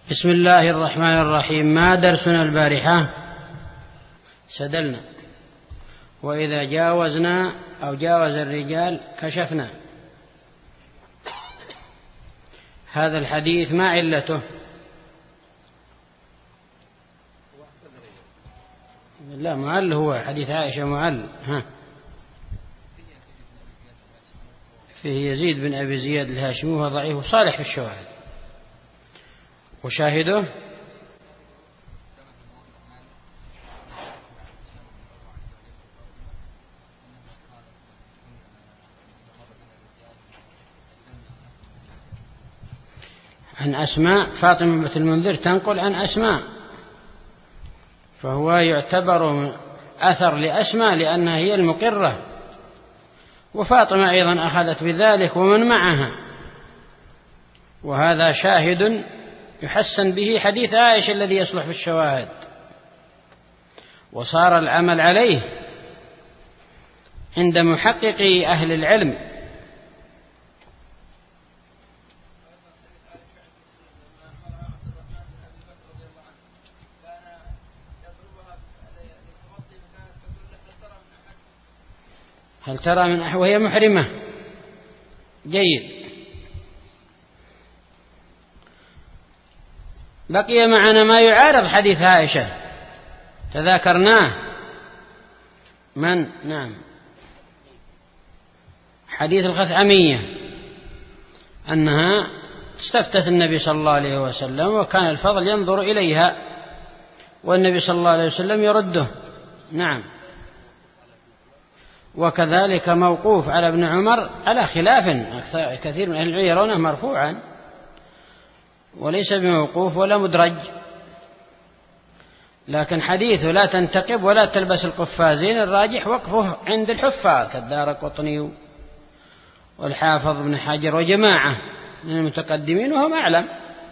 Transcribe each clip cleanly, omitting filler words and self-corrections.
بسم الله الرحمن الرحيم. ما درسنا البارحة؟ سدلنا، وإذا جاوزنا أو جاوز الرجال كشفنا. هذا الحديث ما علته؟ لا، معل، هو حديث عائشة معل. فيه يزيد بن أبي زياد الهاشمي وهو ضعيف صالح في الشواهد. وشاهده عن أسماء. فاطمة بنت المنذر تنقل عن أسماء، فهو يعتبر أثر لأسماء لأنها هي المقرة، وفاطمة أيضا أخذت بذلك ومن معها، وهذا شاهد يحسن به حديث عائشة الذي يصلح في الشواهد، وصار العمل عليه عند محققي أهل العلم. هل ترى من وهي محرمة؟ جيد. بقي معنا ما يعارض حديث عائشة تذاكرناه. نعم، حديث الخثعمية أنها استفتت النبي صلى الله عليه وسلم، وكان الفضل ينظر إليها والنبي صلى الله عليه وسلم يرده. نعم. وكذلك موقوف على ابن عمر على خلاف، كثير من أهل العلم يرونه مرفوعا وليس بموقوف ولا مدرج، لكن حديثه لا تنتقب ولا تلبس القفازين الراجح وقفه عند الحفاظ كالدارقطني والحافظ بن حجر وجماعة من المتقدمين وهم أعلم.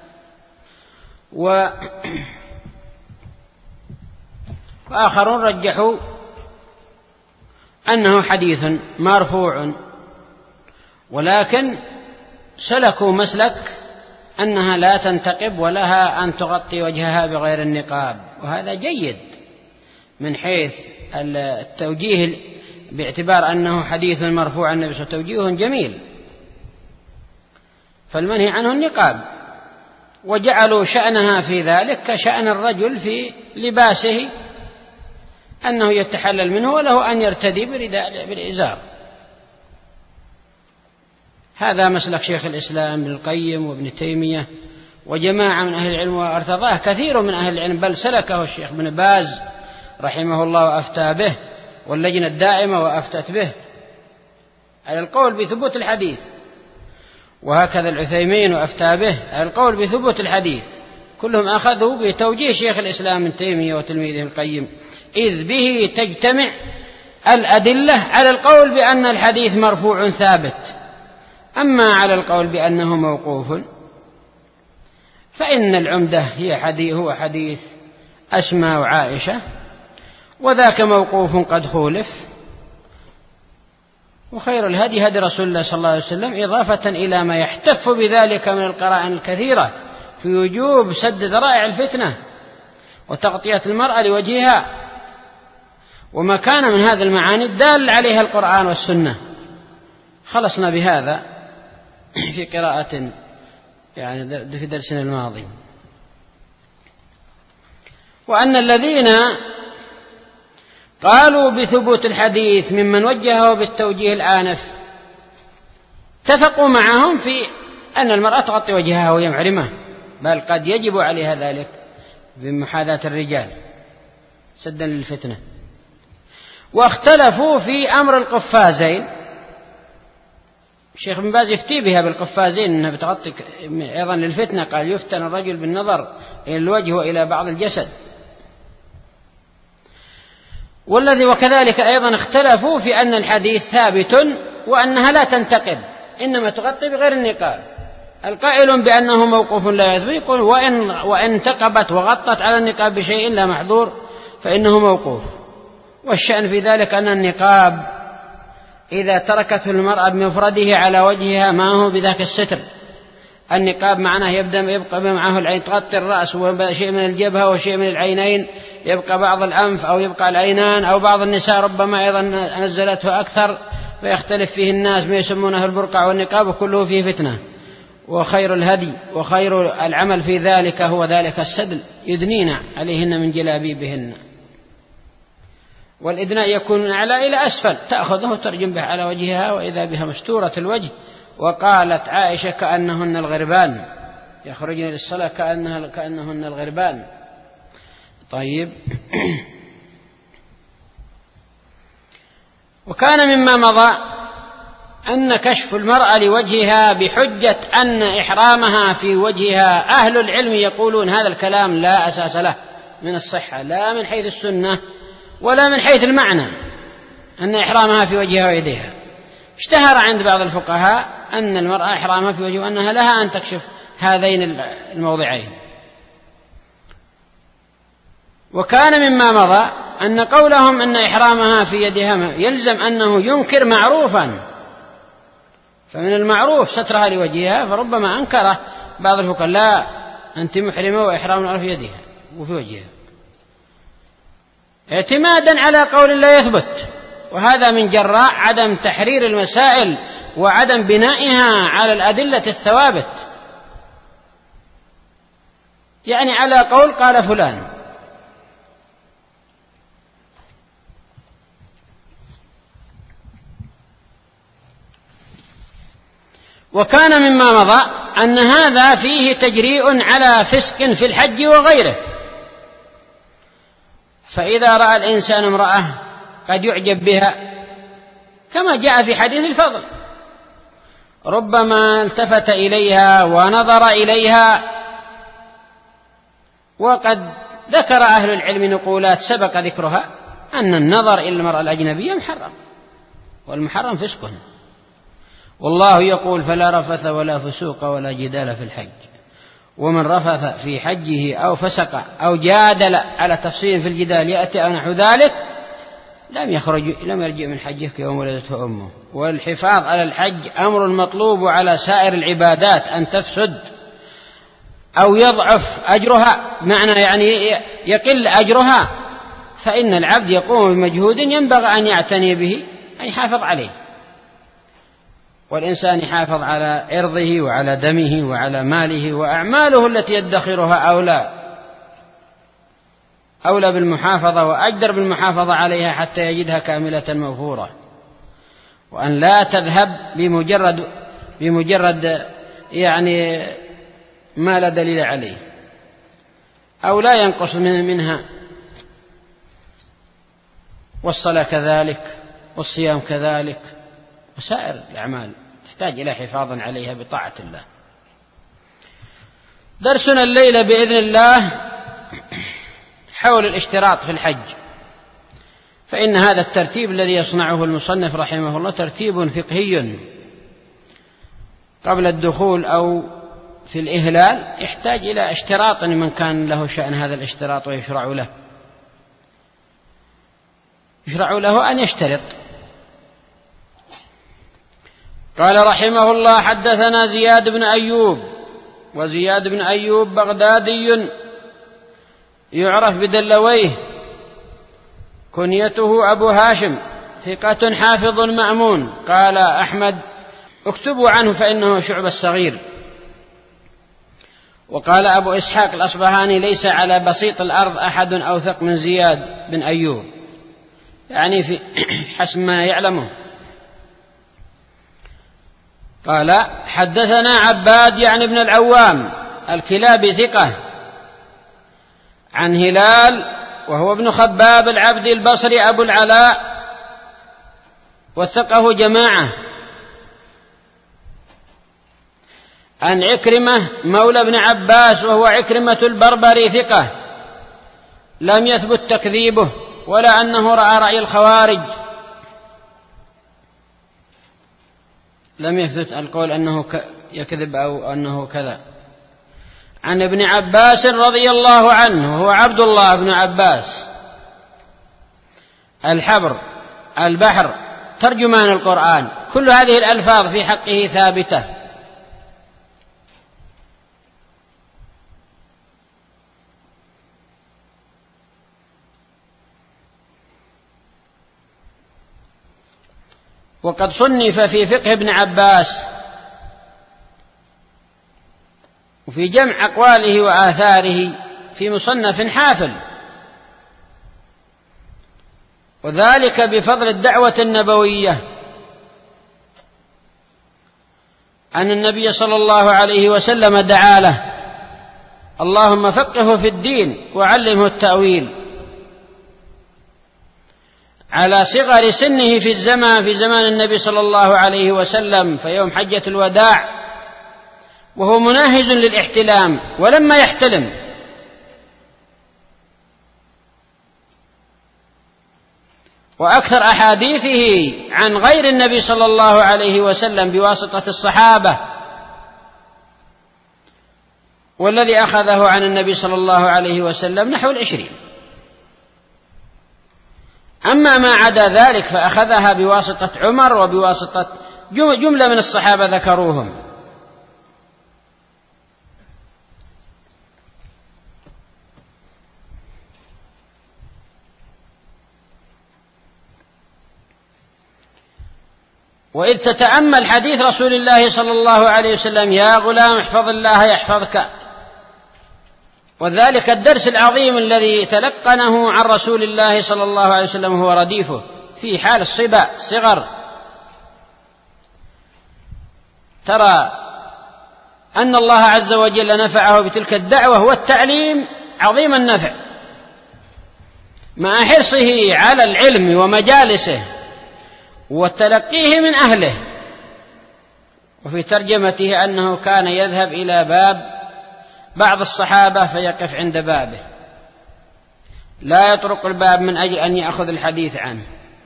وآخرون رجحوا أنه حديث مرفوع، ولكن سلكوا مسلك أنها لا تنتقب ولها أن تغطي وجهها بغير النقاب، وهذا جيد من حيث التوجيه باعتبار أنه حديث مرفوع عن النبي صلى الله عليه وسلم، توجيه جميل. فالمنهي عنه النقاب، وجعلوا شأنها في ذلك كشأن الرجل في لباسه، أنه يتحلل منه وله أن يرتدي بالإزار. هذا مسلك شيخ الإسلام ابن القيم وابن تيمية وجماعة من أهل العلم، وارتضاه كثير من أهل العلم، بل سلكه الشيخ ابن باز رحمه الله وأفتى به، واللجنة الداعمة وأفتت به على القول بثبوت الحديث، وهكذا العثيمين وأفتى به على القول بثبوت الحديث. كلهم أخذوا بتوجيه شيخ الإسلام ابن تيمية وتلميذه القيم، إذ به تجتمع الأدلة على القول بأن الحديث مرفوع ثابت. أما على القول بأنه موقوف فإن العمدة هو حديث أسماء وعائشة، وذاك موقوف قد خولف. وخير الهدي هدي رسول الله صلى الله عليه وسلم، إضافة إلى ما يحتف بذلك من القرائن الكثيرة في وجوب سد ذرائع الفتنة وتغطية المرأة لوجهها، وما كان من هذا المعاني الدال عليها القرآن والسنة. خلصنا بهذا في قراءة في درسنا الماضي. وأن الذين قالوا بثبوت الحديث ممن وجهه بالتوجيه الآنف اتفقوا معهم في أن المرأة تغطي وجهها وهي محرمة، بل قد يجب عليها ذلك بمحاذاة الرجال سدا للفتنة. واختلفوا في أمر القفازين. الشيخ بن باز يفتي بها بالقفازين أنها بتغطي أيضا للفتنة، قال يفتن الرجل بالنظر إلى الوجه وإلى بعض الجسد. وكذلك أيضا اختلفوا في أن الحديث ثابت وأنها لا تنتقب، إنما تغطي بغير النقاب. القائل بأنه موقوف لا يثبت يقول وإن انتقبت وغطت على النقاب بشيء لا محظور فإنه موقوف. والشأن في ذلك أن النقاب إذا تركته المرأة بمفرده على وجهها ما هو بذاك الستر، النقاب معناه يبقى معه العين، تغطي الرأس وشيء من الجبهة وشيء من العينين، يبقى بعض الأنف أو يبقى العينان، أو بعض النساء ربما أيضا نزلته أكثر فيختلف فيه الناس ما يسمونه البرقع والنقاب، وكله فيه فتنة. وخير الهدي وخير العمل في ذلك هو ذلك السدل، يدنين عليهن من جلابيبهن. والإدناء يكون من أعلى إلى أسفل، تأخذه ترجم به على وجهها وإذا بها مستورة الوجه. وقالت عائشة كأنهن الغربان، يخرجن للصلاة كأنهن الغربان. طيب. وكان مما مضى أن كشف المرأة لوجهها بحجة أن إحرامها في وجهها، أهل العلم يقولون هذا الكلام لا أساس له من الصحة، لا من حيث السنة ولا من حيث المعنى، أن إحرامها في وجهها ويديها. اشتهر عند بعض الفقهاء أن المرأة إحرامها في وجهها وأنها لها أن تكشف هذين الموضعين. وكان مما مضى أن قولهم أن إحرامها في يدها يلزم أنه ينكر معروفا، فمن المعروف سترها لوجهها، فربما أنكره بعض الفقهاء لا أنت محرمة وإحرامها في يدها وفي وجهها، اعتمادا على قول لا يثبت. وهذا من جراء عدم تحرير المسائل وعدم بنائها على الأدلة الثوابت، يعني على قول قال فلان. وكان مما مضى أن هذا فيه تجريء على فسق في الحج وغيره، فإذا رأى الإنسان امرأة قد يعجب بها كما جاء في حديث الفضل، ربما التفت إليها ونظر إليها. وقد ذكر أهل العلم نقولات سبق ذكرها أن النظر إلى المرأة الأجنبية محرم، والمحرم فسق. والله يقول فلا رفث ولا فسوق ولا جدال في الحج، ومن رفث في حجه أو فسق أو جادل على تفصيل في الجدال يأتي أو نحو ذلك لم يرجع من حجه كيوم ولدته أمه. والحفاظ على الحج أمر مطلوب على سائر العبادات، أن تفسد أو يضعف أجرها، معنى يعني يقل أجرها، فإن العبد يقوم بمجهود ينبغي أن يعتني به، أن يحافظ عليه. والإنسان يحافظ على عرضه وعلى دمه وعلى ماله، وأعماله التي يدخرها أولى بالمحافظة وأجدر بالمحافظة عليها حتى يجدها كاملة موفورة. وأن لا تذهب بمجرد يعني ما لا دليل عليه، أو لا ينقص منها. والصلاة كذلك، والصيام كذلك، وسائر الأعمال تحتاج إلى حفاظ عليها بطاعة الله. درسنا الليلة بإذن الله حول الاشتراط في الحج، فإن هذا الترتيب الذي يصنعه المصنف رحمه الله ترتيب فقهي قبل الدخول أو في الإهلال، يحتاج إلى اشتراط من كان له شأن هذا الاشتراط ويشرع له أن يشترط. قال رحمه الله حدثنا زياد بن أيوب، وزياد بن أيوب بغدادي يعرف بدلويه، كنيته أبو هاشم، ثقة حافظ مأمون. قال أحمد اكتبوا عنه فإنه شعب الصغير. وقال أبو إسحاق الأصبهاني ليس على بسيط الأرض أحد أوثق من زياد بن أيوب، يعني في حسب ما يعلمه. قال حدثنا عباد يعني ابن العوام الكلابي ثقة، عن هلال وهو ابن خباب العبدي البصري أبو العلاء، وثقه جماعة، عن عكرمة مولى ابن عباس وهو عكرمة البربري ثقة، لم يثبت تكذيبه ولا أنه رأى رأي الخوارج، لم يثبت القول أنه يكذب أو أنه كذا. عن ابن عباس رضي الله عنه هو عبد الله بن عباس الحبر البحر ترجمان القرآن، كل هذه الألفاظ في حقه ثابتة. وقد صنف في فقه ابن عباس وفي جمع أقواله وآثاره في مصنف حافل، وذلك بفضل الدعوة النبوية، أن النبي صلى الله عليه وسلم دعا له: اللهم فقهه في الدين وعلمه التأويل، على صغر سنه في زمان النبي صلى الله عليه وسلم، في يوم حجة الوداع وهو مناهز للاحتلام ولما يحتلم، وأكثر أحاديثه عن غير النبي صلى الله عليه وسلم بواسطة الصحابة، والذي أخذه عن النبي صلى الله عليه وسلم نحو 20. أما ما عدا ذلك فأخذها بواسطة عمر وبواسطة جملة من الصحابة ذكروهم. وإذ تتأمل حديث رسول الله صلى الله عليه وسلم: يا غلام احفظ الله يحفظك، وذلك الدرس العظيم الذي تلقنه عن رسول الله صلى الله عليه وسلم هو رديفه في حال الصغر. ترى أن الله عز وجل نفعه بتلك الدعوة والتعليم عظيم النفع، مع حرصه على العلم ومجالسه وتلقيه من أهله. وفي ترجمته أنه كان يذهب إلى باب بعض الصحابة فيقف عند بابه، لا يطرق الباب من أجل أن يأخذ الحديث عنه،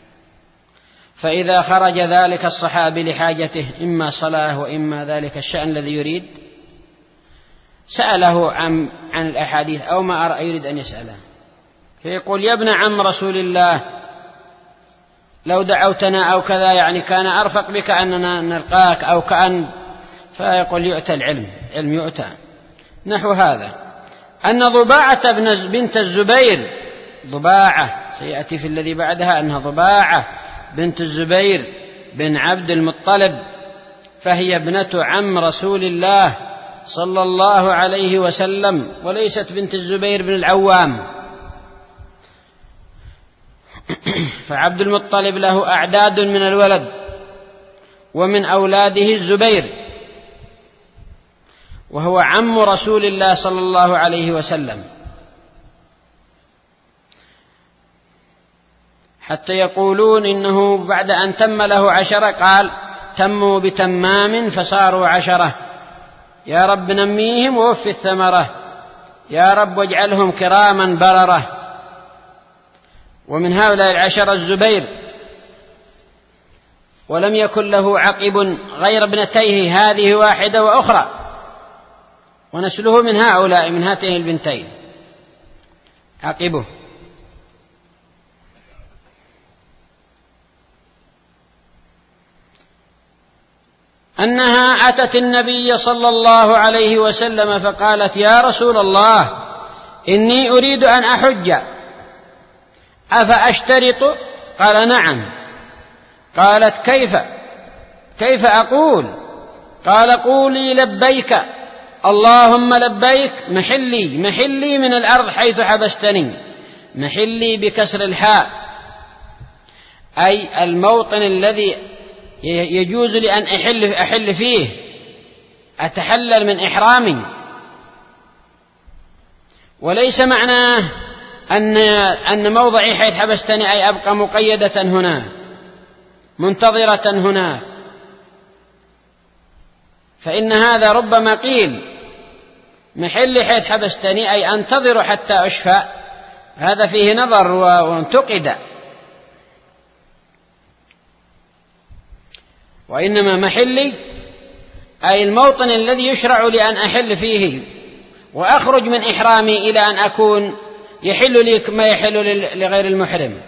فإذا خرج ذلك الصحابي لحاجته إما صلاة وإما ذلك الشأن الذي يريد سأله عن الأحاديث أو ما يريد أن يسأله، فيقول: يا ابن عم رسول الله لو دعوتنا أو كذا، يعني كان أرفق بك أننا نلقاك أو كأن، فيقول: يؤتى العلم، علم يؤتى. نحو هذا أن ضباعة بنت الزبير، ضباعة سيأتي في الذي بعدها أنها ضباعة بنت الزبير بن عبد المطلب، فهي ابنة عم رسول الله صلى الله عليه وسلم، وليست بنت الزبير بن العوام. فعبد المطلب له أعداد من الولد، ومن أولاده الزبير، وهو عم رسول الله صلى الله عليه وسلم، حتى يقولون إنه بعد أن تم له 10 قال: تموا بتمام فصاروا 10، يا رب نميهم ووف الثمرة، يا رب واجعلهم كراما بررة. ومن هؤلاء 10 الزبير، ولم يكن له عقب غير ابنتيه، هذه واحدة وأخرى، ونسله من هؤلاء، من هاتين البنتين عقبه. أنها أتت النبي صلى الله عليه وسلم فقالت: يا رسول الله إني أريد أن أحج، أفأشترط؟ قال: نعم. قالت: كيف أقول؟ قال: قولي لبيك اللهم لبيك، محلي من الأرض حيث حبستني، محلي بكسر الحاء، أي الموطن الذي يجوز لي أن أحل فيه، أتحلل من إحرامي. وليس معناه أن موضعي حيث حبستني أي أبقى مقيدة هناك منتظرة هناك، فإن هذا ربما قيل محل حيث حبستني أي أنتظر حتى أشفى، هذا فيه نظر وانتقد، وإنما محلي أي الموطن الذي يشرع لي أن أحل فيه وأخرج من إحرامي إلى أن أكون يحل لي ما يحل لغير المحرم.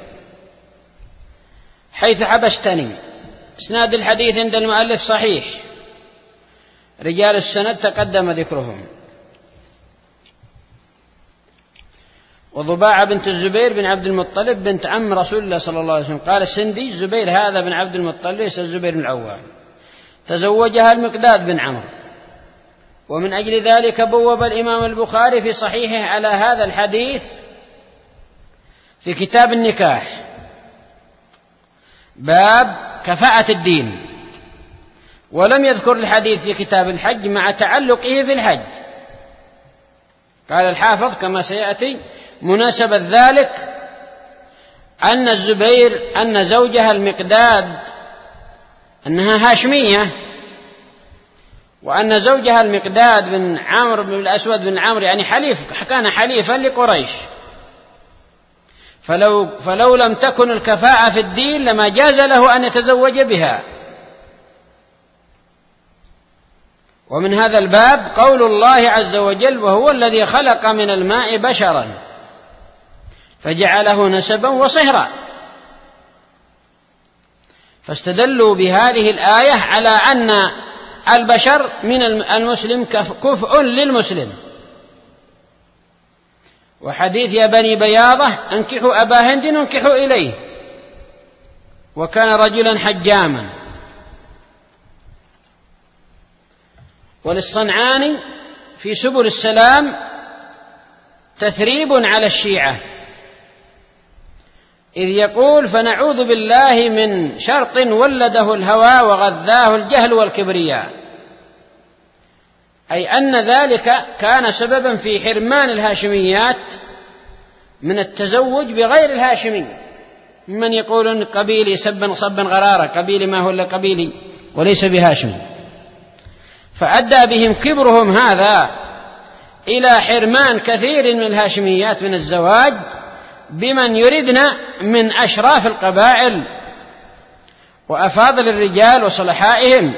حيث حبستني. إسناد الحديث عند المؤلف صحيح، رجال السند تقدم ذكرهم. وضباعة بنت الزبير بن عبد المطلب بنت عم رسول الله صلى الله عليه وسلم. قال السندي: الزبير هذا بن عبد المطلب ليس الزبير بن العوام، تزوجها المقداد بن عمرو. ومن أجل ذلك بوب الإمام البخاري في صحيحه على هذا الحديث في كتاب النكاح باب كفاءة الدين، ولم يذكر الحديث في كتاب الحج مع تعلقه في الحج. قال الحافظ كما سيأتي: مناسبة ذلك أن الزبير أن زوجها المقداد أنها هاشمية، وأن زوجها المقداد بن عمرو بن الأسود بن عمرو يعني كان حليفا لقريش، فلو لم تكن الكفاءة في الدين لما جاز له أن يتزوج بها. ومن هذا الباب قول الله عز وجل: وهو الذي خلق من الماء بشرا فجعله نسبا وصهرا. فاستدلوا بهذه الآية على أن البشر من المسلم كفء للمسلم. وحديث يا بني بياضة انكحوا أبا هند انكحوا إليه، وكان رجلا حجاما. وللصنعاني في سبل السلام تثريب على الشيعة، إذ يقول: فنعوذ بالله من شرط ولده الهوى وغذاه الجهل والكبرياء، أي أن ذلك كان سببا في حرمان الهاشميات من التزوج بغير الهاشمي، ممن يقولون قبيلي صبا غرارة، قبيلي ما هو إلا قبيلي وليس بهاشمي. فأدى بهم كبرهم هذا إلى حرمان كثير من الهاشميات من الزواج بمن يردن من أشراف القبائل وأفاضل الرجال وصلحائهم.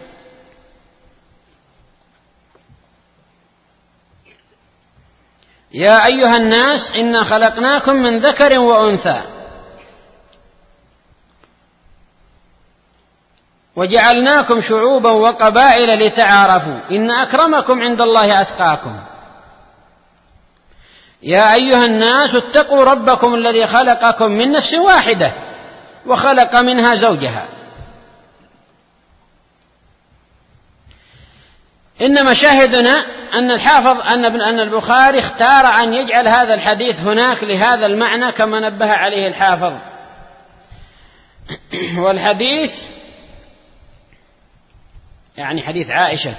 يا أيها الناس إنا خلقناكم من ذكر وأنثى وجعلناكم شعوبا وقبائل لتعارفوا إن أكرمكم عند الله أتقاكم. يا أيها الناس اتقوا ربكم الذي خلقكم من نفس واحدة وخلق منها زوجها. إنما شاهدنا أن البخاري اختار أن يجعل هذا الحديث هناك لهذا المعنى كما نبه عليه الحافظ. والحديث يعني حديث عائشة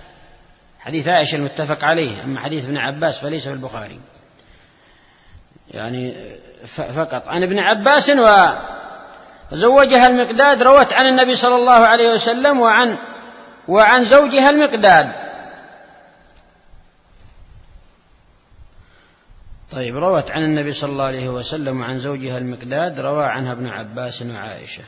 المتفق عليه، أما حديث ابن عباس فليس في البخاري، يعني فقط عن ابن عباس. وزوجها المقداد روت عن النبي صلى الله عليه وسلم وعن زوجها المقداد. طيب، روت عن النبي صلى الله عليه وسلم وعن زوجها المقداد، روى عنها ابن عباس وعائشة.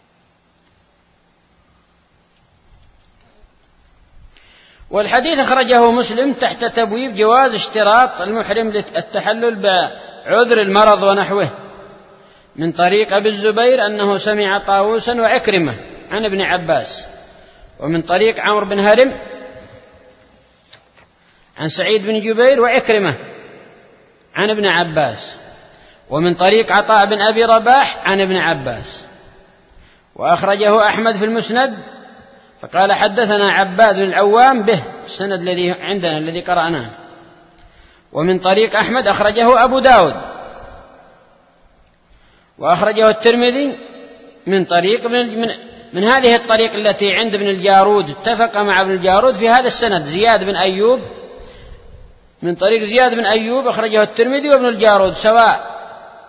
والحديث أخرجه مسلم تحت تبويب جواز اشتراط المحرم للتحلل بعذر المرض ونحوه، من طريق أبي الزبير أنه سمع طاووسا وعكرمة عن ابن عباس، ومن طريق عمرو بن هرم عن سعيد بن جبير وعكرمة عن ابن عباس، ومن طريق عطاء بن أبي رباح عن ابن عباس. وأخرجه أحمد في المسند فقال: حدثنا عباد بن العوام به، السند الذي عندنا الذي قرأناه. ومن طريق أحمد أخرجه أبو داود، وأخرجه الترمذي من طريق من هذه الطريق التي عند ابن الجارود، اتفق مع ابن الجارود في هذا السند زياد بن أيوب، من طريق زياد بن أيوب أخرجه الترمذي وابن الجارود سواء.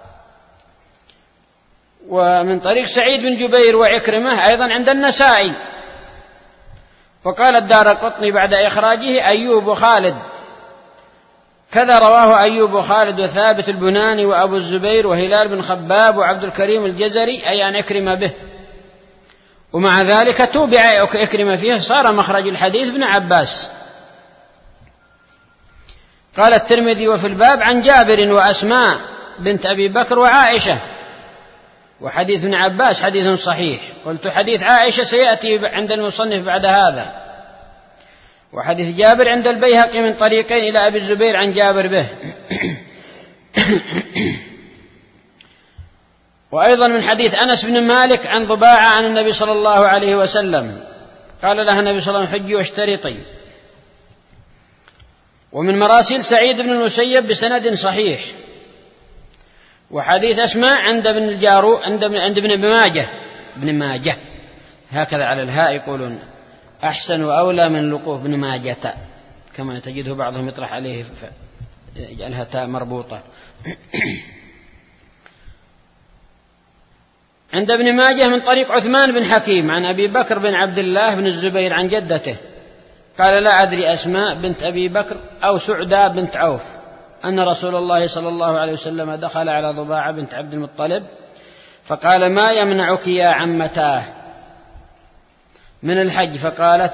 ومن طريق سعيد بن جبير وعكرمة أيضا عند النسائي. وقال الدارقطني بعد إخراجه: أيوب وخالد، كذا رواه أيوب وخالد وثابت البناني وأبو الزبير وهلال بن خباب وعبد الكريم الجزري، أي عن عكرمة به. ومع ذلك توبع عكرمة فيه، صار مخرج الحديث ابن عباس. قال الترمذي: وفي الباب عن جابر وأسماء بنت أبي بكر وعائشة. وحديث ابن عباس حديث صحيح. قلت حديث عائشة سيأتي عند المصنف بعد هذا. وحديث جابر عند البيهقي من طريقين إلى أبي الزبير عن جابر به. وأيضا من حديث أنس بن مالك عن ضباعة عن النبي صلى الله عليه وسلم قال لها النبي صلى الله عليه وسلم حجي واشترطي. ومن مراسيل سعيد بن المسيب بسند صحيح. وحديث أسماء عند ابن الجارو عند ابن ماجه هكذا على الهاء يقولون أحسن وأولى من لقوف ابن ماجة كما تجده بعضهم يطرح عليه يجعلها تاء مربوطة. عند ابن ماجه من طريق عثمان بن حكيم عن أبي بكر بن عبد الله بن الزبير عن جدته قال لا أدري أسماء بنت أبي بكر أو سعدى بنت عوف أن رسول الله صلى الله عليه وسلم دخل على ضباعة بنت عبد المطلب فقال ما يمنعك يا عمتاه من الحج؟ فقالت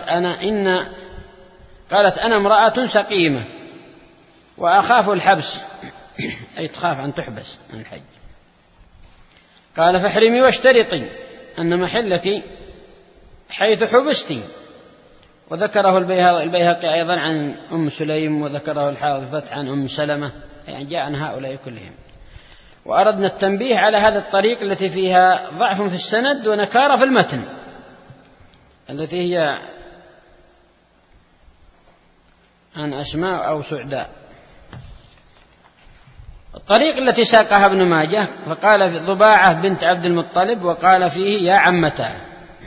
قالت أنا امرأة سقيمة وأخاف الحبس أي تخاف أن تحبس من الحج. قال فاحرمي واشترطي أن محلك حيث حبستي. وذكره البيهقي أيضا عن أم سليم وذكره الحافظ فتح عن أم سلمة يعني جاء عن هؤلاء كلهم. وأردنا التنبيه على هذا الطريق التي فيها ضعف في السند ونكارة في المتن التي هي عن أسماء أو سعداء. الطريق التي ساقها ابن ماجه فقال في ضباعة بنت عبد المطلب وقال فيه يا عمتاه.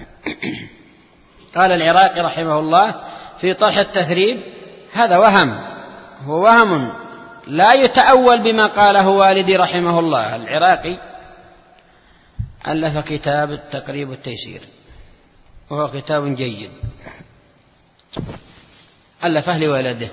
قال العراقي رحمه الله في طرح التثريب هذا هو وهم لا يتأول بما قاله والدي رحمه الله. العراقي ألف كتاب التقريب والتيسير وهو كتاب جيد ألفه لولده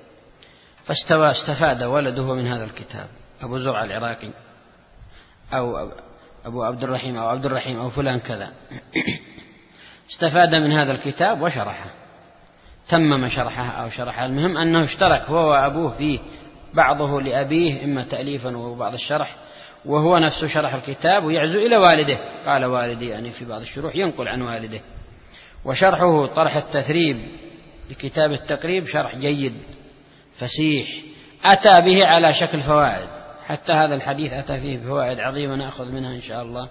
استفاد ولده من هذا الكتاب أبو زرع العراقي أو أبو عبد الرحيم أو فلان كذا استفاد من هذا الكتاب وشرحه تمم شرحه أو شرحه. المهم أنه اشترك هو وأبوه فيه بعضه لأبيه إما تأليفا وبعض الشرح وهو نفسه شرح الكتاب ويعزو إلى والده. قال والدي يعني في بعض الشروح ينقل عن والده. وشرحه طرح التثريب لكتاب التقريب شرح جيد فسيح أتى به على شكل فوائد. حتى هذا الحديث أتى فيه بفوائد عظيمة نأخذ منها إن شاء الله.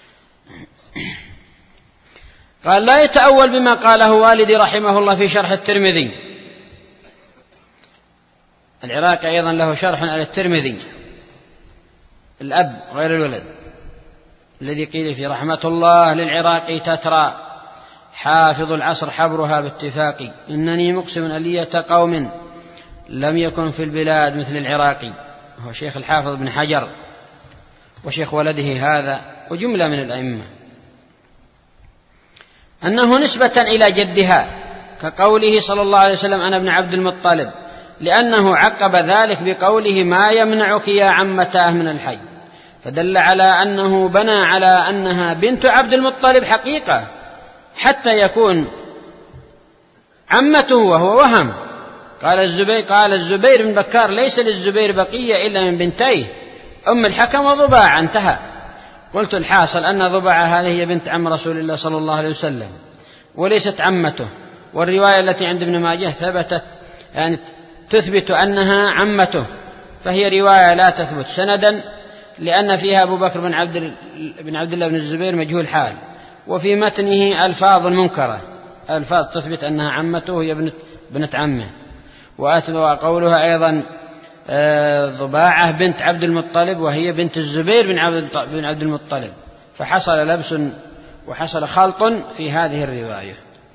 قال لا يتأول بما قاله والدي رحمه الله في شرح الترمذي. العراقي أيضا له شرح على الترمذي الأب غير الولد الذي قيل في رحمة الله للعراقي تترى حافظ العصر حبرها باتفاقي إنني مقسم ألية قوم لم يكن في البلاد مثل العراقي. هو شيخ الحافظ بن حجر وشيخ ولده هذا وجملة من الأئمة أنه نسبة إلى جدها كقوله صلى الله عليه وسلم أنا ابن عبد المطلب لأنه عقب ذلك بقوله ما يمنعك يا عمتاه من الحج فدل على أنه بنى على أنها بنت عبد المطلب حقيقة حتى يكون عمته وهو وهم. قال الزبير بن بكار ليس للزبير بقية إلا من بنتيه أم الحكم وضباعة انتهى. قلت الحاصل أن ضباعة هذه هي بنت عم رسول الله صلى الله عليه وسلم وليست عمته. والرواية التي عند ابن ماجه ثبتت يعني تثبت أنها عمته فهي رواية لا تثبت سندا لأن فيها أبو بكر بن عبد الله بن الزبير مجهول حال وفي متنه ألفاظ منكرة ألفاظ تثبت أنها عمته وهي بنت عمه. وقولها أيضا ضباعة بنت عبد المطلب وهي بنت الزبير بن عبد المطلب فحصل لبس وحصل خلط في هذه الرواية.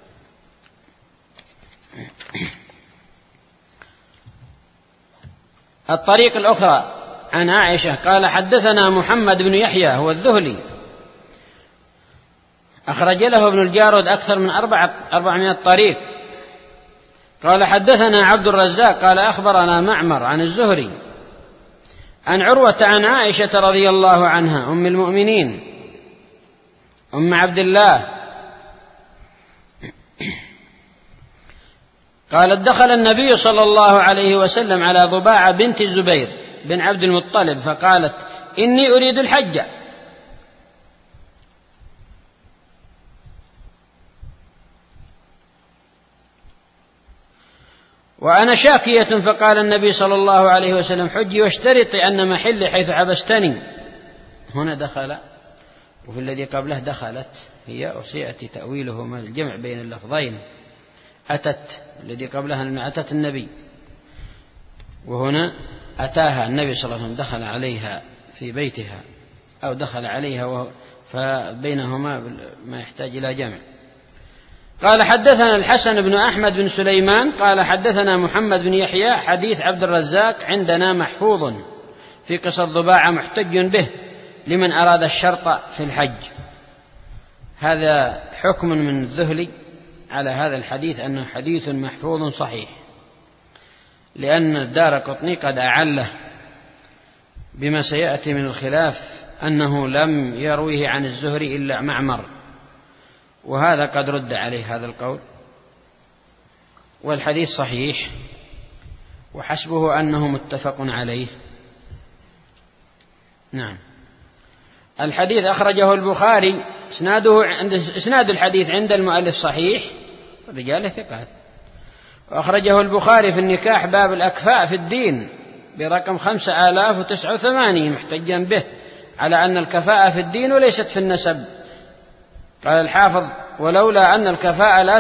الطريق الأخرى عن عائشة قال حدثنا محمد بن يحيى هو الذهلي أخرج له ابن الجارود أكثر من 400 طريق. قال حدثنا عبد الرزاق قال أخبرنا معمر عن الزهري عن عروة عن عائشة رضي الله عنها أم المؤمنين أم عبد الله قالت دخل النبي صلى الله عليه وسلم على ضباعة بنت الزبير بن عبد المطلب فقالت إني أريد الحج وأنا شاكية فقال النبي صلى الله عليه وسلم حجي واشترطي أن محلي حيث حبستني. هنا دخل، وفي الذي قبله دخلت هي، وسيأتي تأويله من الجمع بين اللفظين. أتت، الذي قبلها أن أتت النبي، وهنا أتاها النبي صلى الله عليه وسلم، دخل عليها في بيتها أو دخل عليها، فبينهما ما يحتاج إلى جمع. قال حدثنا الحسن بن أحمد بن سليمان قال حدثنا محمد بن يحيى حديث عبد الرزاق عندنا محفوظ في قصة ضباعة محتج به لمن أراد الشرط في الحج. هذا حكم من الذهلي على هذا الحديث أنه حديث محفوظ صحيح، لأن الدارقطني قد أعله بما سيأتي من الخلاف أنه لم يرويه عن الزهري إلا معمر، وهذا قد رد عليه هذا القول، والحديث صحيح وحسبه أنه متفق عليه. نعم. الحديث أخرجه البخاري، إسناد الحديث عند المؤلف صحيح، رجاله ثقات، وأخرجه البخاري في النكاح باب الأكفاء في الدين برقم 5089 محتجا به على أن الكفاءة في الدين وليست في النسب. قال الحافظ ولولا أن الكفاءة لا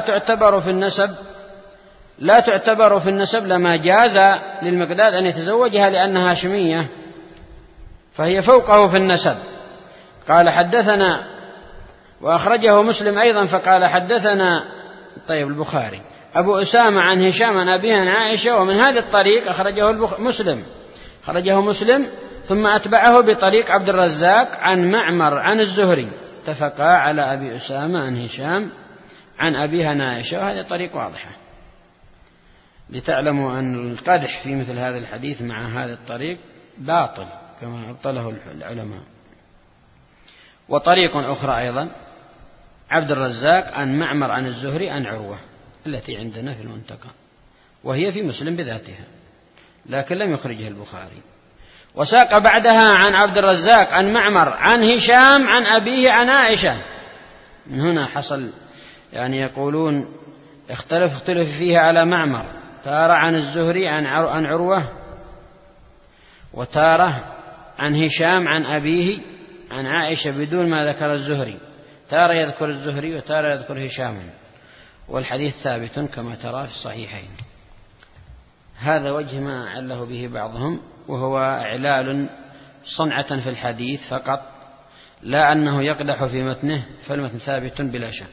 تعتبر في النسب لما جاز للمقداد أن يتزوجها لأنها هاشمية فهي فوقه في النسب. قال حدثنا، وأخرجه مسلم أيضا فقال حدثنا البخاري أبو أسامة عن هشام عن أبيه عن عائشة، ومن هذا الطريق خرجه مسلم ثم أتبعه بطريق عبد الرزاق عن معمر عن الزهري، اتفقا على أبي أسامة عن هشام عن أبيها عن عائشة، وهذه طريق واضحة لتعلموا أن القدح في مثل هذا الحديث مع هذا الطريق باطل كما أبطله العلماء. وطريق أخرى أيضا عبد الرزاق عن معمر عن الزهري عن عروة التي عندنا في المنتقى، وهي في مسلم بذاتها لكن لم يخرجها البخاري. وساق بعدها عن عبد الرزاق عن معمر عن هشام عن أبيه عن عائشة. من هنا حصل يقولون اختلف فيها على معمر، تارة عن الزهري عن عروة، وتارة عن هشام عن أبيه عن عائشة بدون ما ذكر الزهري، تارة يذكر الزهري وتارة يذكر هشاما، والحديث ثابت كما ترى في الصحيحين. هذا وجه ما عله به بعضهم، وهو إعلال صنعة في الحديث فقط، لا أنه يقدح في متنه، فالمتن ثابت بلا شك.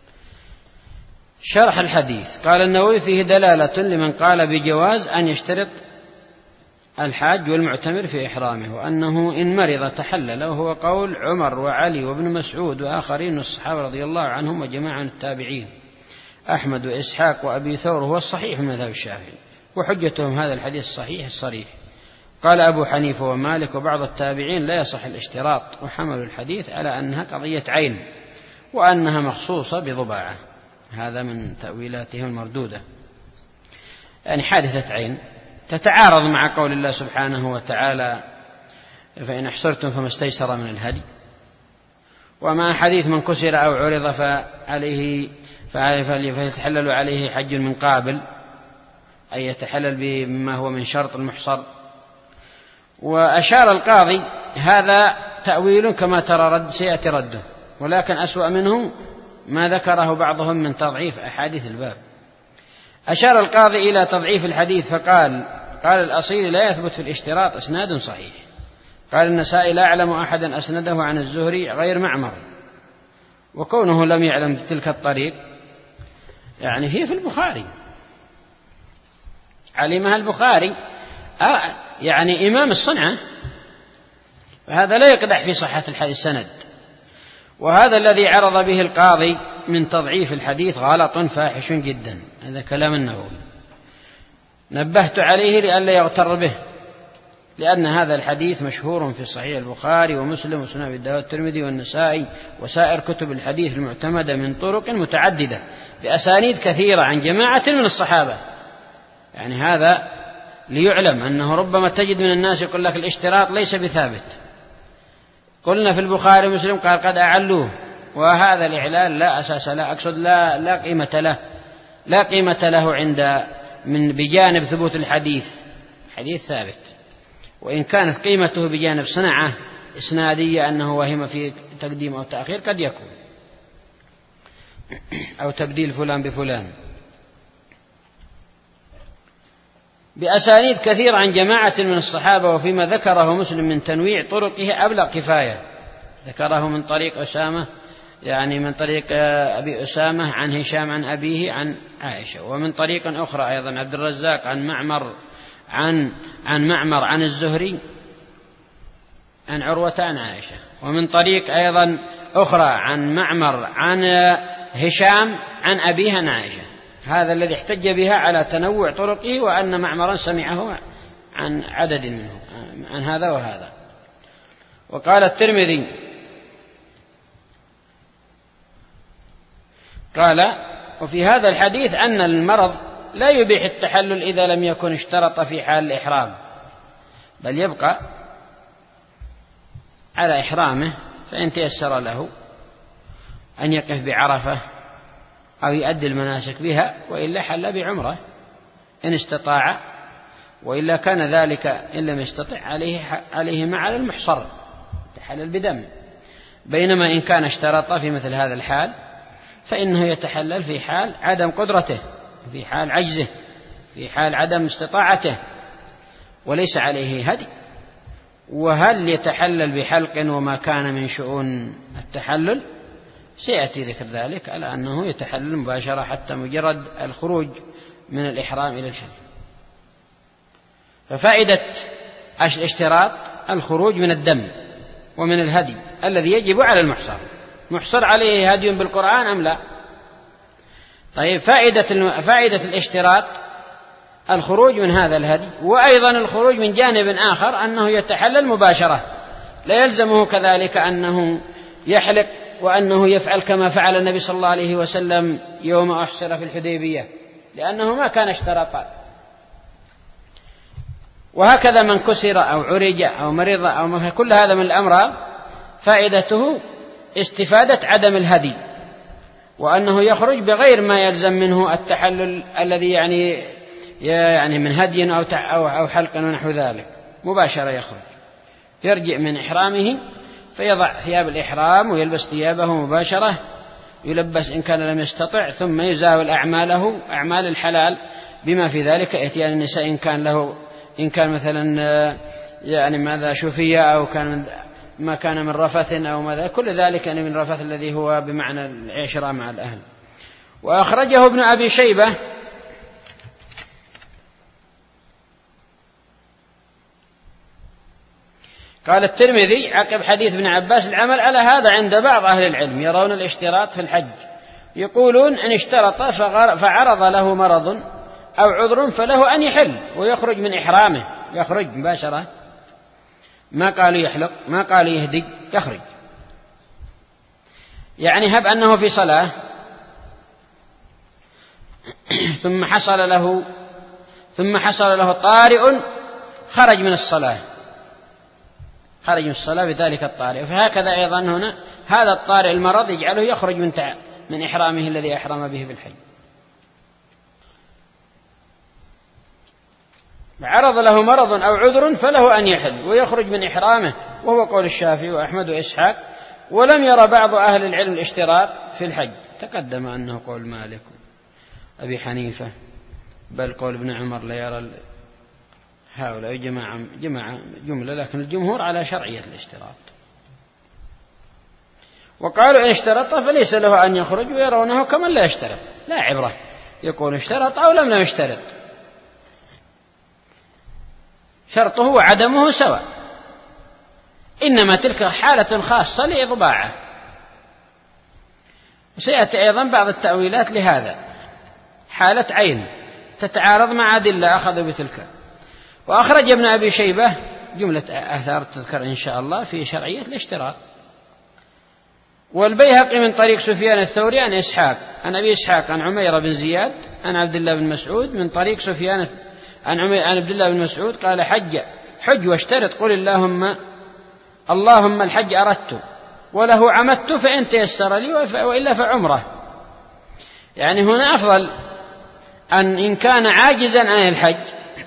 شرح الحديث قال النووي فيه دلالة لمن قال بجواز أن يشترط الحاج والمعتمر في إحرامه، وأنه إن مرض تحلل، وهو قول عمر وعلي وابن مسعود وآخرين من الصحابة رضي الله عنهم وجماعة من التابعين، أحمد وإسحاق وأبي ثور، هو الصحيح من مذهب الشافعي، وحجتهم هذا الحديث الصحيح الصريح. قال أبو حنيفة ومالك وبعض التابعين لا يصح الاشتراط، وحملوا الحديث على أنها قضية عين وأنها مخصوصة بضباعة. هذا من تأويلاتهم المردودة، حادثة عين تتعارض مع قول الله سبحانه وتعالى فإن أحصرتم فما استيسر من الهدي، وما حديث من كسر أو عرض فيتحلل عليه حج من قابل، أي يتحلل بما هو من شرط المحصر. وأشار القاضي هذا تأويل كما ترى سيأتي رده، ولكن أسوأ منه ما ذكره بعضهم من تضعيف أحاديث الباب. أشار القاضي إلى تضعيف الحديث فقال الأصيل لا يثبت في الاشتراط إسناد صحيح. قال النسائي لا أعلم أحدا أسنده عن الزهري غير معمر، وكونه لم يعلم تلك الطريق هي في البخاري، علمها البخاري إمام الصنعة، فهذا لا يقدح في صحة الحديث سند. وهذا الذي عرض به القاضي من تضعيف الحديث غلط فاحش جدا، هذا كلام النووي، نبهت عليه لئلا يغتر به، لأن هذا الحديث مشهور في صحيح البخاري ومسلم وسنن أبي داود والترمذي والنسائي وسائر كتب الحديث المعتمدة من طرق متعددة بأسانيد كثيرة عن جماعة من الصحابة. هذا ليعلم أنه ربما تجد من الناس يقول لك الاشتراط ليس بثابت. قلنا في البخاري ومسلم قال قد أعلوه، وهذا الإعلال لا أساس له، أقصد لا قيمة له عند بجانب ثبوت الحديث، حديث ثابت، وإن كانت قيمته بجانب صنعة إسنادية أنه وهم في تقديم أو تأخير قد يكون، أو تبديل فلان بفلان، بأسانيد كثيرة عن جماعة من الصحابة. وفيما ذكره مسلم من تنويع طرقه أبلغ كفاية، ذكره من طريق أسامة، يعني من طريق أبي أسامة عن هشام عن أبيه عن عائشة، ومن طريق أخرى أيضا عبد الرزاق عن معمر عن الزهري عن عروة عن عائشة، ومن طريق أيضا أخرى عن معمر عن هشام عن أبيه عن عائشة. هذا الذي احتج بها على تنوع طرقه، وأن معمرا سمعه عن عدد منه، عن هذا وهذا. وقال الترمذي قال: وفي هذا الحديث أن المرض لا يبيح التحلل إذا لم يكن اشترط في حال الإحرام، بل يبقى على إحرامه، فإن تيسر له أن يقف بعرفة أو يؤدي المناسك بها، وإلا حل بعمرة إن استطاع، وإلا كان ذلك إن لم يستطع عليه ما على المحصر تحلل بدم. بينما إن كان اشترط في مثل هذا الحال فإنه يتحلل في حال عدم قدرته، في حال عجزه، في حال عدم استطاعته، وليس عليه هدي. وهل يتحلل بحلق وما كان من شؤون التحلل سيأتي ذكر ذلك، على أنه يتحلل مباشرة حتى مجرد الخروج من الإحرام إلى الحل. ففائدة الاشتراط الخروج من الدم ومن الهدي الذي يجب على المحصر. محصر عليه هدي بالقرآن أم لا؟ طيب، فائدة الاشتراط الخروج من هذا الهدي، وأيضا الخروج من جانب آخر أنه يتحلل مباشرة، لا يلزمه كذلك أنه يحلق وأنه يفعل كما فعل النبي صلى الله عليه وسلم يوم أحصر في الحديبية، لأنه ما كان اشترطا. وهكذا من كسر أو عرج أو مرض أو كل هذا من الأمراض فائدته استفادة عدم الهدي، وأنه يخرج بغير ما يلزم منه التحلل الذي يعني من هدي أو حلق ونحو ذلك، مباشرة يخرج، يرجع من إحرامه فيضع ثياب الإحرام ويلبس ثيابه مباشرة، يلبس إن كان لم يستطع، ثم يزاول أعماله أعمال الحلال بما في ذلك إتيان النساء إن كان مثلا يعني ماذا شفية، أو كان ما كان من رفث أو ماذا، كل ذلك يعني من رفث الذي هو بمعنى العشرة مع الأهل. وأخرجه ابن أبي شيبة قال الترمذي عقب حديث ابن عباس: العمل على هذا عند بعض أهل العلم يرون الاشتراط في الحج، يقولون إن اشترط فعرض له مرض أو عذر فله أن يحل ويخرج من إحرامه، يخرج مباشرة، ما قالوا يحلق، ما قالوا يهدي، يخرج. يعني هب أنه في صلاة ثم حصل له طارئ خرج من الصلاة، بذلك الطارئ. فهكذا أيضا هنا هذا الطارئ المرض يجعله يخرج من إحرامه الذي أحرم به في الحج. عرض له مرض أو عذر فله أن يحل ويخرج من إحرامه، وهو قول الشافعي وأحمد وإسحاق. ولم يرى بعض أهل العلم الاشتراط في الحج، تقدم أنه قول مالك أبي حنيفة، بل قول ابن عمر لا يرى هؤلاء جملة، لكن الجمهور على شرعية الاشتراط. وقالوا إن اشترط فليس له أن يخرج، ويرونه كمن لا يشترط، لا عبرة، يكون اشترط أو لم يشترط، شرطه وعدمه سواء، إنما تلك حالة خاصة لإضباعه. وسيأتي أيضا بعض التأويلات لهذا، حالة عين تتعارض مع أدلة أخذوا بتلك. وأخرج ابن أبي شيبة جملة آثار تذكر إن شاء الله في شرعية الاشتراط. والبيهقي من طريق سفيان الثوري عن إسحاق عن أبي إسحاق عن عمير بن زياد عن عبد الله بن مسعود من طريق سفيان عن عبد الله بن مسعود قال: حج واشترط، قل اللهم الحج أردت وله عمدت فإن تيسر لي وإلا فعمره. يعني هنا إن كان عاجزا عن الحج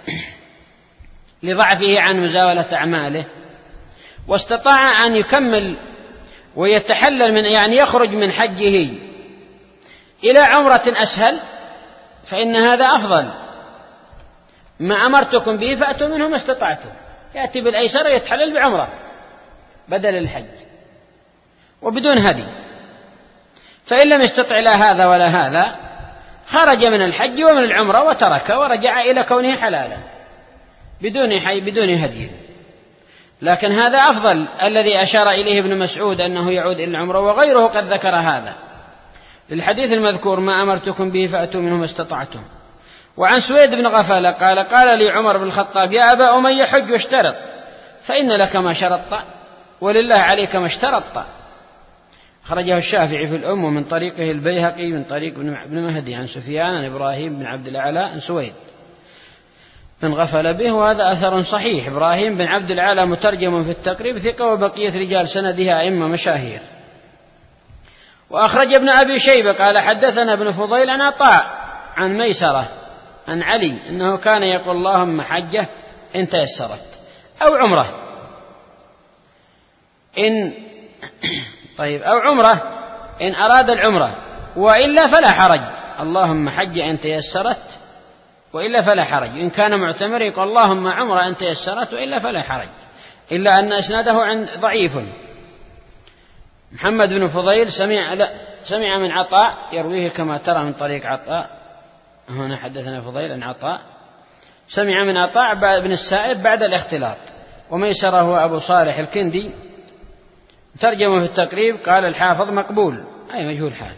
لضعفه عن مزاولة أعماله واستطاع أن يكمل ويتحلل يعني يخرج من حجه إلى عمرة أسهل، فإن هذا أفضل. ما أمرتكم به فأتوا منه ما استطعتم، يأتي بالأيسر يتحلل بعمرة بدل الحج وبدون هدي. فإن لم يستطع لا هذا ولا هذا خرج من الحج ومن العمرة وترك ورجع إلى كونه حلالا بدون هدي. لكن هذا أفضل الذي أشار إليه ابن مسعود أنه يعود إلى العمرة، وغيره قد ذكر هذا للحديث المذكور ما أمرتكم به فأتوا منه ما استطعتم. وعن سويد بن غفلة قال لي عمر بن الخطاب يا أبا أمية حج واشترط، فإن لك ما شرطت ولله عليك ما اشترطت. خرجه الشافعي في الأم ومن طريقه البيهقي من طريق ابن مهدي عن سفيان عن إبراهيم بن عبد الأعلى عن سويد من غفل به، وهذا أثر صحيح. إبراهيم بن عبد الأعلى مترجم في التقريب ثقة، وبقية رجال سندها أئمة مشاهير. وأخرج ابن أبي شيبة قال حدثنا ابن فضيل عن عطاء عن ميسرة عن علي أنه كان يقول اللهم حجة إن تيسرت أو عمرة أو عمرة إن أراد العمرة، وإلا فلا حرج. اللهم حجة إن تيسرت وإلا فلا حرج. إن كان معتمر يقول اللهم عمرة إن تيسرت وإلا فلا حرج، إلا أن إسناده ضعيف. محمد بن فضيل سمع من عطاء يرويه كما ترى من طريق عطاء، هنا حدثنا فضيل عن عطاء سمع من عطاء بن السائب بعد الاختلاط. وميسره هو أبو صالح الكندي ترجمه في التقريب قال الحافظ مقبول أي مجهول حال.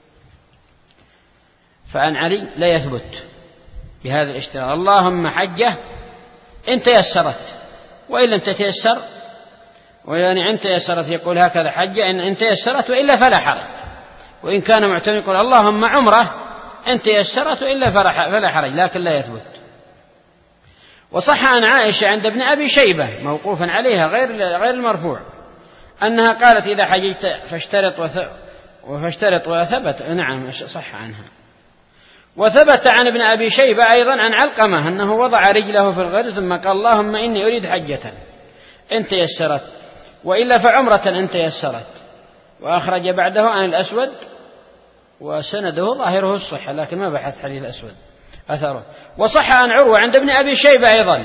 فعن علي لا يثبت بهذا الاشتراط اللهم حجة إن تيسرت وإن لم تتيسر، ويعني إن تيسرت يقول هكذا حجة إن تيسرت وإلا فلا حرج. وإن كان معتمر يقول اللهم عمرة إن تيسرت وإلا فلا حرج، لكن لا يثبت. وصح عن عائشة عند ابن أبي شيبة موقوفا عليها غير المرفوع أنها قالت إذا حججت فاشترط وثبت. نعم صح عنها. وثبت عن ابن أبي شيبة أيضا عن علقمة أنه وضع رجله في الغرز ثم قال اللهم إني أريد حجة إن تيسرت وإلا فعمرة إن تيسرت. وأخرج بعده عن الأسود وسنده ظاهره الصحة لكن ما بحث حديث الأسود أثره. وصح عن عروة عند ابن أبي شيبة أيضا.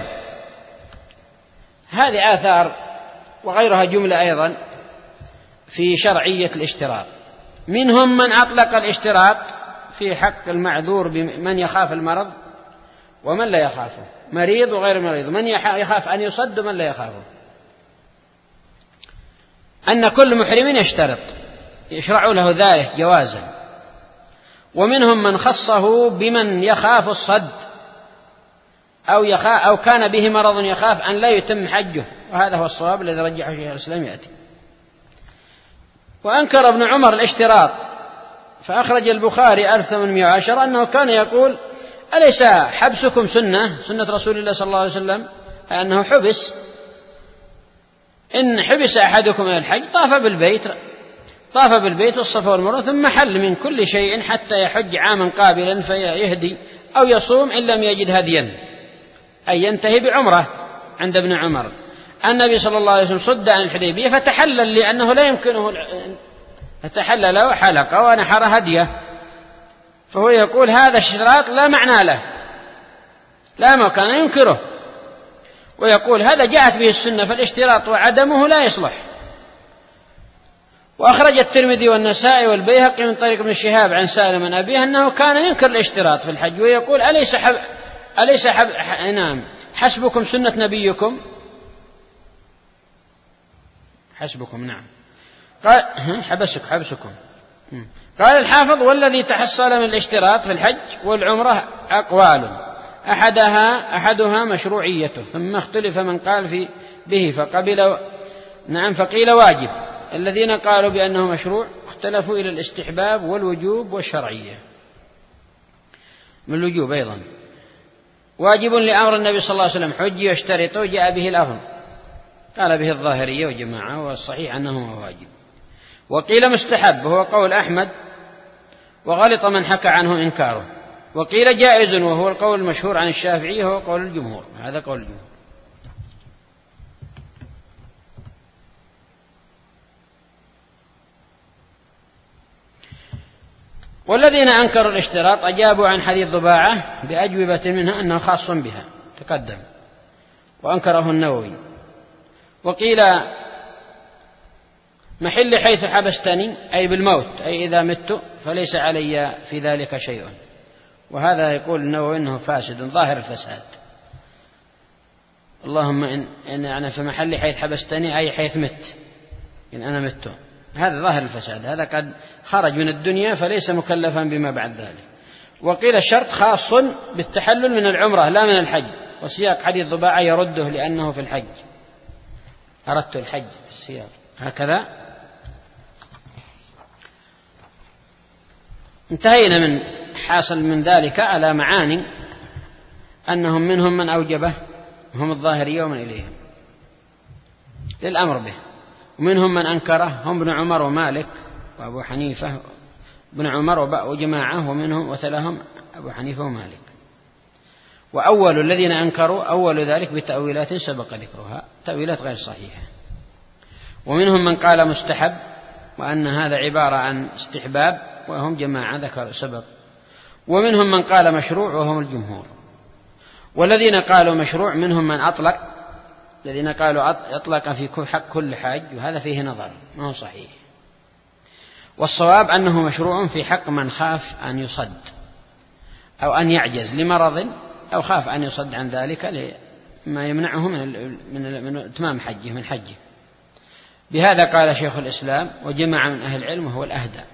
هذه آثار وغيرها جملة أيضا في شرعية الاشتراط. منهم من أطلق الاشتراط في حق المعذور بمن يخاف المرض ومن لا يخافه، مريض وغير مريض، من يخاف أن يصد ومن لا يخافه، أن كل محرم يشترط يشرع له ذلك جوازا. ومنهم من خصه بمن يخاف الصد أو كان به مرض يخاف أن لا يتم حجه، وهذا هو الصواب الذي رجحه شيخ الإسلام يأتي. وأنكر ابن عمر الاشتراط فأخرج البخاري 1810 أنه كان يقول أليس حبسكم سنة رسول الله صلى الله عليه وسلم، أنه حبس إن حبس أحدكم إلى الحج طاف بالبيت والصفا والمروة ثم حل من كل شيء حتى يحج عاما قابلا فيهدي أو يصوم إن لم يجد هديا، أي ينتهي بعمرة. عند ابن عمر النبي صلى الله عليه وسلم صد عن الحديبية فتحلل لأنه لا يمكنه فتحلل وحلق ونحر هديه، فهو يقول هذا الاشتراط لا معنى له لا ما كان ينكره، ويقول هذا جاءت به السنة فالاشتراط وعدمه لا يصلح. وأخرج الترمذي والنسائي والبيهقي من طريق ابن شهاب عن سالم من أبيه أنه كان ينكر الاشتراط في الحج ويقول أليس نعم حسبكم سنة نبيكم حسبكم نعم قال حبسكم. قال الحافظ والذي تحصل من الاشتراط في الحج والعمرة أقوال أحدها مشروعيته ثم اختلف من قال به فقيل واجب. الذين قالوا بأنه مشروع اختلفوا إلى الاستحباب والوجوب والشرعية. من الوجوب أيضا واجب لأمر النبي صلى الله عليه وسلم حج يشترط جاء به الأمر قال به الظاهرية وجماعة والصحيح أنه واجب. وقيل مستحب وهو قول أحمد وغلط من حكى عنه إنكاره. وقيل جائز، وهو القول المشهور عن الشافعي، هو قول الجمهور، هذا قول الجمهور. والذين أنكروا الاشتراط أجابوا عن حديث ضباعة بأجوبة منها أنه خاص بها تقدم، وأنكره النووي. وقيل محل حيث حبستني أي بالموت، أي إذا مت فليس علي في ذلك شيء، وهذا يقول النووي إنه فاسد ظاهر الفساد. اللهم إن أنا في محل حيث حبستني أي حيث مت، إن أنا مت، هذا ظاهر الفساد، هذا قد خرج من الدنيا فليس مكلفا بما بعد ذلك. وقيل الشرط خاص بالتحلل من العمرة لا من الحج، وسياق حديث ضباعة يرده لأنه في الحج، أردت الحج في السياق هكذا. انتهينا من حاصل من ذلك على معاني أنهم منهم من أوجبه، هم الظاهرية ومن إليهم للأمر به، ومنهم من أنكره، هم ابن عمر ومالك وأبو حنيفة، ابن عمر وجماعة، ومنهم وتلهم أبو حنيفة ومالك. وأول الذين أنكروا أول ذلك بتأويلات سبق ذكرها، تأويلات غير صحيحة. ومنهم من قال مستحب، وأن هذا عبارة عن استحباب، وهم جماعة ذكر سبق. ومنهم من قال مشروع، وهم الجمهور. والذين قالوا مشروع منهم من أطلق، الذين قالوا أطلق في حق كل حاج، وهذا فيه نظر ما هو صحيح. والصواب أنه مشروع في حق من خاف أن يصد أو أن يعجز لمرض، أو خاف أن يصد عن ذلك لما يمنعه من إتمام حجه من حجه. بهذا قال شيخ الإسلام وجمع من أهل العلم، وهو الأهدى،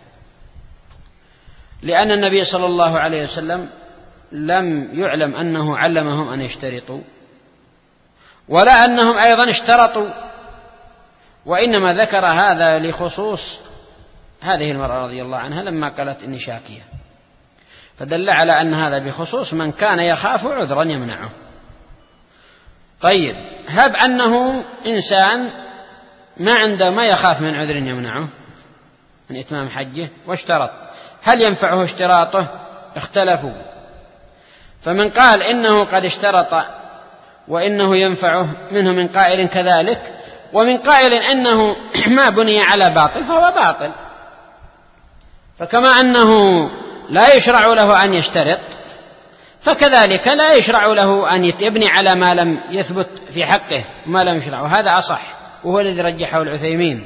لأن النبي صلى الله عليه وسلم لم يعلم أنه علمهم أن يشترطوا، ولا أنهم أيضا اشترطوا، وإنما ذكر هذا لخصوص هذه المرأة رضي الله عنها لما قالت إني شاكية، فدل على أن هذا بخصوص من كان يخاف عذرا يمنعه. طيب، هب أنه إنسان ما يخاف من عذر يمنعه من إتمام حجه واشترط، هل ينفعه اشتراطه؟ اختلفوا، فمن قال إنه قد اشترط وإنه ينفعه منه من قائل كذلك، ومن قائل إنه ما بني على باطل فهو باطل. فكما أنه لا يشرع له أن يشترط، فكذلك لا يشرع له أن يبني على ما لم يثبت في حقه وما لم يشرع. وهذا أصح، وهو الذي رجحه العثيمين،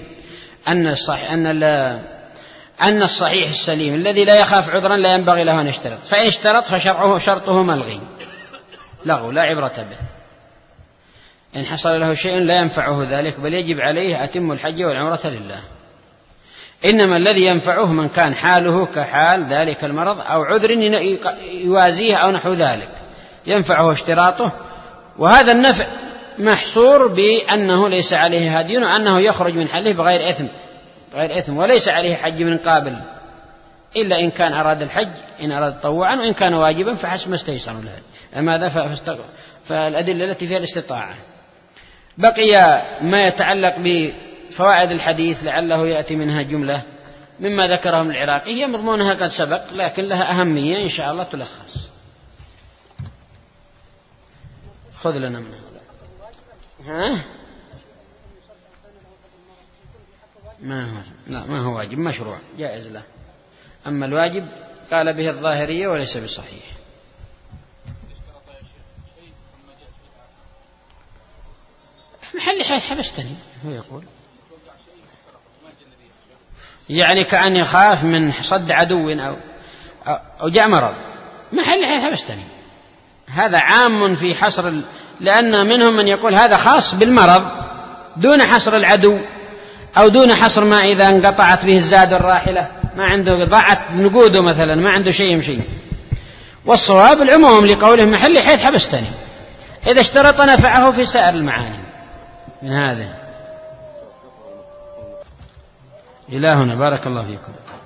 أن الصحيح السليم الذي لا يخاف عذرا لا ينبغي له أن يشترط، فإن اشترط فشرطه ملغي لغو لا عبرة به، إن حصل له شيء لا ينفعه ذلك، بل يجب عليه أتم الحج والعمرة لله. إنما الذي ينفعه من كان حاله كحال ذلك المرض أو عذر يوازيه أو نحو ذلك ينفعه اشتراطه، وهذا النفع محصور بأنه ليس عليه هدي، وأنه يخرج من حله بغير إثم، وليس عليه حج من قابل، إلا إن كان أراد الحج، إن أراد طوعا، وإن كان واجبا فحسب ما استيسر له. أما هذا فالأدلة التي فيها الاستطاعة. بقي ما يتعلق بفوائد الحديث لعله يأتي منها جملة مما ذكره ابن العراقي، هي مضمونها قد سبق لكن لها أهمية إن شاء الله تلخص. خذ لنا منها. ما هو واجب، مشروع جائز له. أما الواجب قال به الظاهرية وليس بصحيح. محل حيث حبستني، هو يقول يعني كأن يخاف من صد عدو أو جاء مرض، محل حيث حبستني، هذا عام في حصر لأن منهم من يقول هذا خاص بالمرض دون حصر العدو، أو دون حصر ما إذا انقطعت به الزاد الراحلة، ما عنده ضاعت نقوده مثلا، ما عنده شيء يمشي. والصواب العموم لقوله محل حيث حبستني، إذا اشترط نفعه في سائر المعاني من هذا. إلهنا بارك الله فيكم.